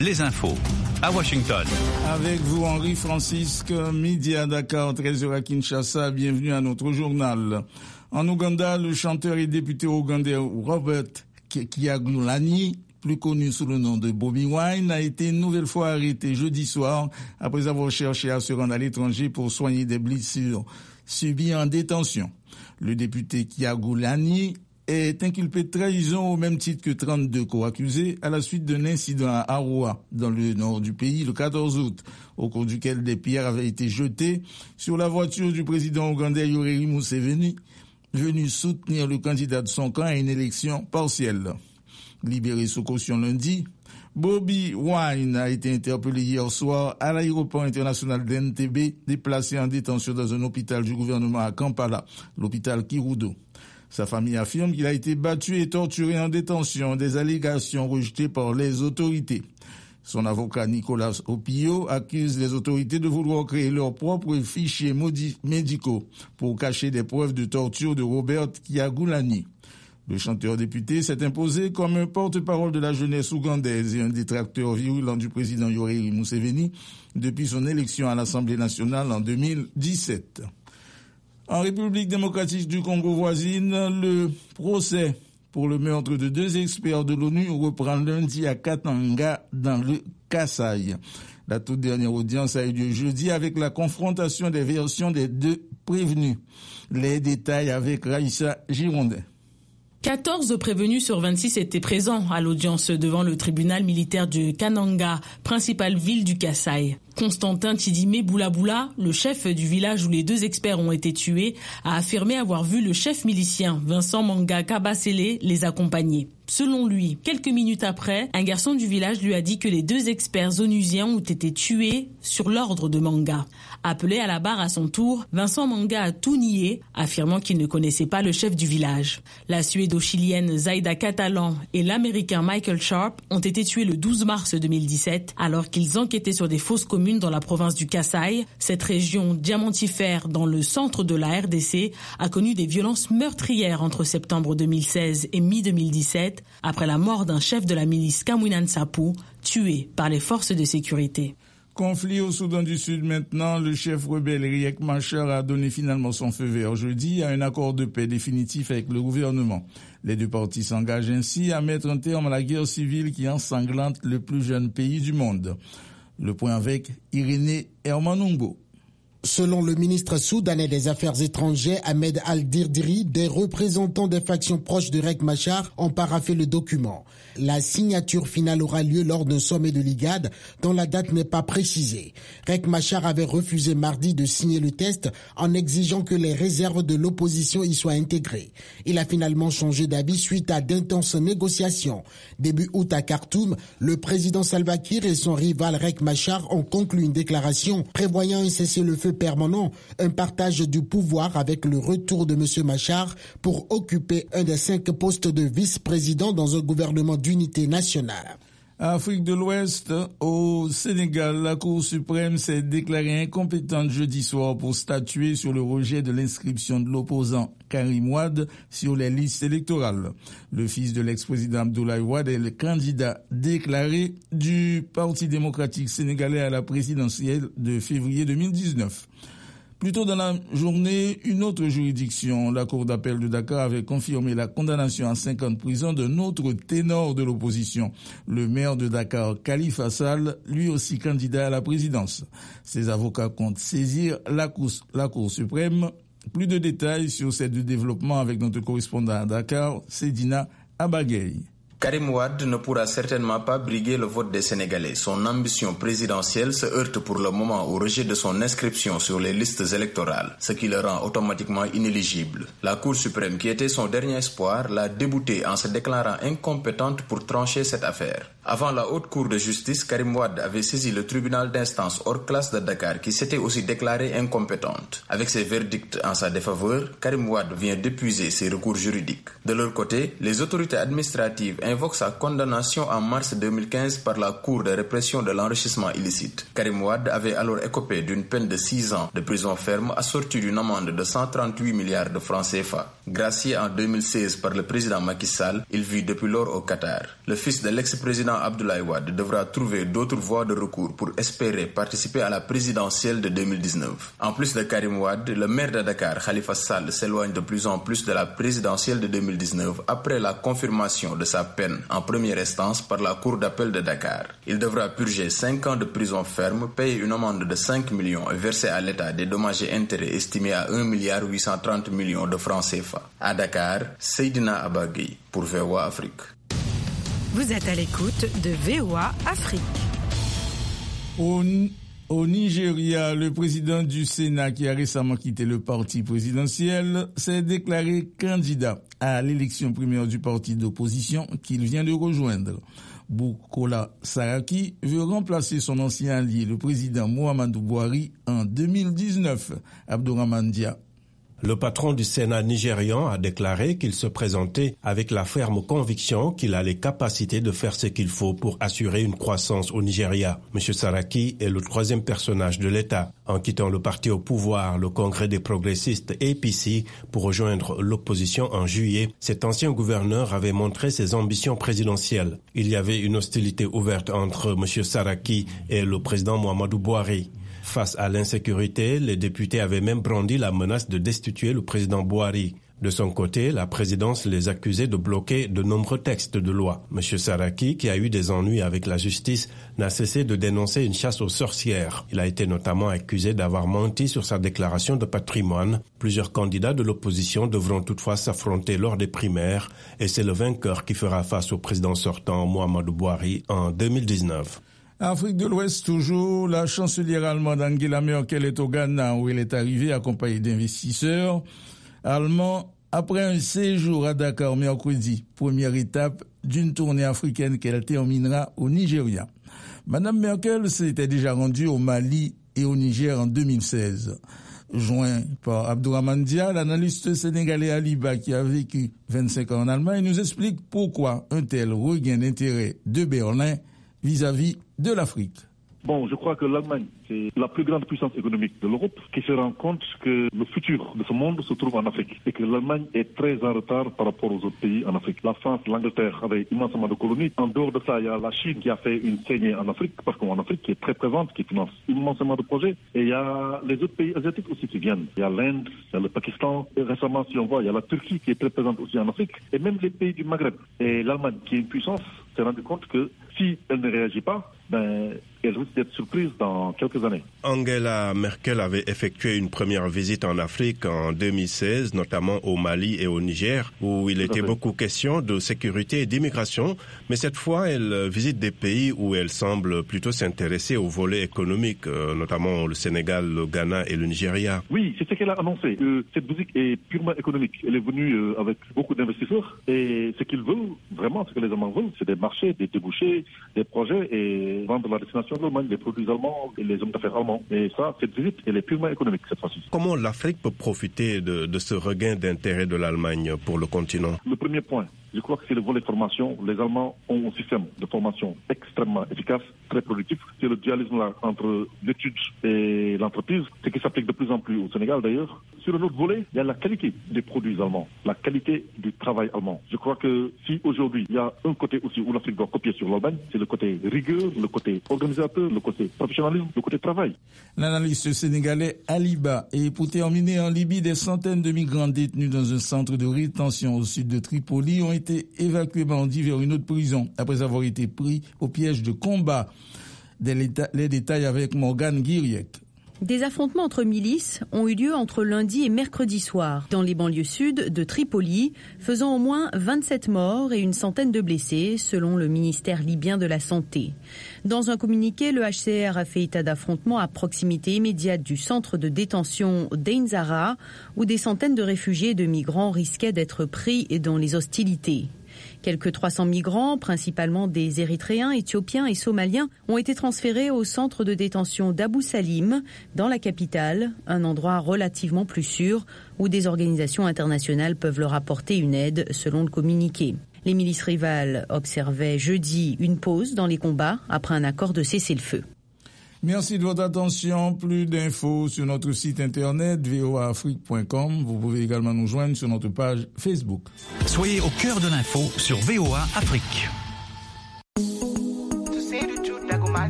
Les infos à Washington. Avec vous, Henri Francisque, midi à Dakar, 13h à Kinshasa. Bienvenue à notre journal. En Ouganda, le chanteur et député ougandais Robert Kyagulanyi, plus connu sous le nom de Bobi Wine, a été une nouvelle fois arrêté jeudi soir après avoir cherché à se rendre à l'étranger pour soigner des blessures subies en détention. Le député Kyagulanyi est inculpé de trahison au même titre que 32 co-accusés à la suite d'un incident à Arua, dans le nord du pays, le 14 août, au cours duquel des pierres avaient été jetées sur la voiture du président ougandais Yoweri Museveni, venu soutenir le candidat de son camp à une élection partielle. Libéré sous caution lundi, Bobi Wine a été interpellé hier soir à l'aéroport international d'Entebbe, déplacé en détention dans un hôpital du gouvernement à Kampala, l'hôpital Kirudo. Sa famille affirme qu'il a été battu et torturé en détention, des allégations rejetées par les autorités. Son avocat Nicolas Opio accuse les autorités de vouloir créer leurs propres fichiers médicaux pour cacher des preuves de torture de Robert Kyagulanyi. Le chanteur député s'est imposé comme un porte-parole de la jeunesse ougandaise et un détracteur virulent du président Yoweri Museveni depuis son élection à l'Assemblée nationale en 2017. En République démocratique du Congo voisine, le procès pour le meurtre de 2 experts de l'ONU reprend lundi à Katanga dans le Kasaï. La toute dernière audience a eu lieu jeudi avec la confrontation des versions des 2 prévenus. Les détails avec Raïssa Girondin. 14 prévenus sur 26 étaient présents à l'audience devant le tribunal militaire de Kananga, principale ville du Kasaï. Constantin Tidimé Boulaboula, le chef du village où les 2 experts ont été tués, a affirmé avoir vu le chef milicien Vincent Manga Kabasele les accompagner. Selon lui, quelques minutes après, un garçon du village lui a dit que les 2 experts onusiens ont été tués sur l'ordre de Manga. Appelé à la barre à son tour, Vincent Manga a tout nié, affirmant qu'il ne connaissait pas le chef du village. La Suédo-chilienne Zaida Catalan et l'Américain Michael Sharp ont été tués le 12 mars 2017 alors qu'ils enquêtaient sur des fosses communes dans la province du Kasaï. Cette région diamantifère dans le centre de la RDC a connu des violences meurtrières entre septembre 2016 et mi-2017 après la mort d'un chef de la milice Kamwina Nsapu tué par les forces de sécurité. Conflit au Soudan du Sud maintenant, le chef rebelle Riek Machar a donné finalement son feu vert jeudi à un accord de paix définitif avec le gouvernement. Les 2 parties s'engagent ainsi à mettre un terme à la guerre civile qui ensanglante le plus jeune pays du monde. Le point avec Irénée Hermanongo. Selon le ministre soudanais des Affaires étrangères, Ahmed Al-Dirdiri, des représentants des factions proches de Riek Machar ont paraphé le document. La signature finale aura lieu lors d'un sommet de l'IGAD dont la date n'est pas précisée. Riek Machar avait refusé mardi de signer le texte en exigeant que les réserves de l'opposition y soient intégrées. Il a finalement changé d'avis suite à d'intenses négociations. Début août à Khartoum, le président Salva Kiir et son rival Riek Machar ont conclu une déclaration prévoyant un cessez-le-feu permanent, un partage du pouvoir avec le retour de M. Machar pour occuper un des 5 postes de vice-président dans un gouvernement d'unité nationale. Afrique de l'Ouest, au Sénégal, la Cour suprême s'est déclarée incompétente jeudi soir pour statuer sur le rejet de l'inscription de l'opposant Karim Wade sur les listes électorales. Le fils de l'ex-président Abdoulaye Wade est le candidat déclaré du Parti démocratique sénégalais à la présidentielle de février 2019. Plus tôt dans la journée, une autre juridiction, la Cour d'appel de Dakar, avait confirmé la condamnation à 5 ans de prison d'un autre ténor de l'opposition, le maire de Dakar, Khalifa Sall, lui aussi candidat à la présidence. Ses avocats comptent saisir la Cour suprême. Plus de détails sur ces 2 développements avec notre correspondant à Dakar, Sedina Abagay. Karim Wade ne pourra certainement pas briguer le vote des Sénégalais. Son ambition présidentielle se heurte pour le moment au rejet de son inscription sur les listes électorales, ce qui le rend automatiquement inéligible. La Cour suprême, qui était son dernier espoir, l'a déboutée en se déclarant incompétente pour trancher cette affaire. Avant la haute cour de justice, Karim Wade avait saisi le tribunal d'instance hors classe de Dakar qui s'était aussi déclaré incompétente. Avec ses verdicts en sa défaveur, Karim Wade vient d'épuiser ses recours juridiques. De leur côté, les autorités administratives invoquent sa condamnation en mars 2015 par la Cour de répression de l'enrichissement illicite. Karim Wade avait alors écopé d'une peine de 6 ans de prison ferme assortie d'une amende de 138 milliards de francs CFA. Gracié en 2016 par le président Macky Sall, il vit depuis lors au Qatar. Le fils de l'ex-président Abdoulaye Wade devra trouver d'autres voies de recours pour espérer participer à la présidentielle de 2019. En plus de Karim Wade, le maire de Dakar, Khalifa Sall, s'éloigne de plus en plus de la présidentielle de 2019 après la confirmation de sa peine en première instance par la Cour d'appel de Dakar. Il devra purger 5 ans de prison ferme, payer une amende de 5 millions et verser à l'État des dommages et intérêts estimés à 1,830 milliard de francs CFA. À Dakar, Seydina Abagui pour VOA Afrique. Vous êtes à l'écoute de VOA Afrique. Au Nigeria, le président du Sénat, qui a récemment quitté le parti présidentiel, s'est déclaré candidat à l'élection primaire du parti d'opposition qu'il vient de rejoindre. Bukola Saraki veut remplacer son ancien allié, le président Muhammadu Buhari, en 2019. Abdourahmane Dia. Le patron du Sénat nigérian a déclaré qu'il se présentait avec la ferme conviction qu'il a les capacités de faire ce qu'il faut pour assurer une croissance au Nigeria. M. Saraki est le troisième personnage de l'État. En quittant le parti au pouvoir, le Congrès des progressistes APC, pour rejoindre l'opposition en juillet, cet ancien gouverneur avait montré ses ambitions présidentielles. Il y avait une hostilité ouverte entre M. Saraki et le président Muhammadu Buhari. Face à l'insécurité, les députés avaient même brandi la menace de destituer le président Buhari. De son côté, la présidence les accusait de bloquer de nombreux textes de loi. M. Saraki, qui a eu des ennuis avec la justice, n'a cessé de dénoncer une chasse aux sorcières. Il a été notamment accusé d'avoir menti sur sa déclaration de patrimoine. Plusieurs candidats de l'opposition devront toutefois s'affronter lors des primaires et c'est le vainqueur qui fera face au président sortant Muhammadu Buhari en 2019. Afrique de l'Ouest toujours, la chancelière allemande Angela Merkel est au Ghana où elle est arrivée accompagnée d'investisseurs allemands après un séjour à Dakar mercredi, première étape d'une tournée africaine qu'elle terminera au Nigeria. Madame Merkel s'était déjà rendue au Mali et au Niger en 2016. Joint par Abdourahmane Dia, l'analyste sénégalais Aliba qui a vécu 25 ans en Allemagne, nous explique pourquoi un tel regain d'intérêt de Berlin vis-à-vis de l'Afrique. Bon, je crois que l'Allemagne, c'est la plus grande puissance économique de l'Europe qui se rend compte que le futur de ce monde se trouve en Afrique et que l'Allemagne est très en retard par rapport aux autres pays en Afrique. La France, l'Angleterre avaient immensément de colonies. En dehors de ça, il y a la Chine qui a fait une saignée en Afrique, parce qu'en Afrique qui est très présente, qui finance immensément de projets. Et il y a les autres pays asiatiques aussi qui viennent. Il y a l'Inde, il y a le Pakistan. Et récemment, si on voit, il y a la Turquie qui est très présente aussi en Afrique. Et même les pays du Maghreb. Et l'Allemagne, qui est une puissance, s'est rendu compte que si elle ne réagit pas, elle risque d'être surprise dans quelques années. Angela Merkel avait effectué une première visite en Afrique en 2016, notamment au Mali et au Niger, où il était beaucoup question de sécurité et d'immigration. Mais cette fois, elle visite des pays où elle semble plutôt s'intéresser au volet économique, notamment le Sénégal, le Ghana et le Nigeria. Oui, c'est ce qu'elle a annoncé. Cette visite est purement économique. Elle est venue avec beaucoup d'investisseurs. Et ce qu'ils veulent, vraiment, ce que les Allemands veulent, c'est des marchés, des débouchés, des projets et vendre la destination de l'Allemagne, les produits allemands et les hommes d'affaires allemands. Et ça, cette visite, elle est purement économique cette fois-ci. Comment l'Afrique peut profiter de ce regain d'intérêt de l'Allemagne pour le continent? Le premier point, je crois que c'est le volet formation. Les Allemands ont un système de formation extrêmement efficace, très productif. C'est le dualisme là entre l'étude et l'entreprise, ce qui s'applique de plus en plus au Sénégal d'ailleurs. Sur un autre volet, il y a la qualité des produits allemands, la qualité du travail allemand. Je crois que si aujourd'hui, il y a un côté aussi où l'Afrique doit copier sur l'Allemagne, c'est le côté rigueur, le côté organisateur, le côté professionnalisme, le côté travail. L'analyste sénégalais Aliba. Et pour terminer, en Libye, des centaines de migrants détenus dans un centre de rétention au sud de Tripoli ont été évacués bandits vers une autre prison après avoir été pris au piège de combat. Les détails avec Morgane Guiriec. Des affrontements entre milices ont eu lieu entre lundi et mercredi soir dans les banlieues sud de Tripoli, faisant au moins 27 morts et une centaine de blessés, selon le ministère libyen de la Santé. Dans un communiqué, le HCR a fait état d'affrontements à proximité immédiate du centre de détention d'Ain Zara, où des centaines de réfugiés et de migrants risquaient d'être pris dans les hostilités. Quelques 300 migrants, principalement des Érythréens, Éthiopiens et Somaliens, ont été transférés au centre de détention d'Abou Salim, dans la capitale, un endroit relativement plus sûr où des organisations internationales peuvent leur apporter une aide, selon le communiqué. Les milices rivales observaient jeudi une pause dans les combats après un accord de cessez-le-feu. Merci de votre attention. Plus d'infos sur notre site internet voaafrique.com. Vous pouvez également nous joindre sur notre page Facebook. Soyez au cœur de l'info sur VOA Afrique.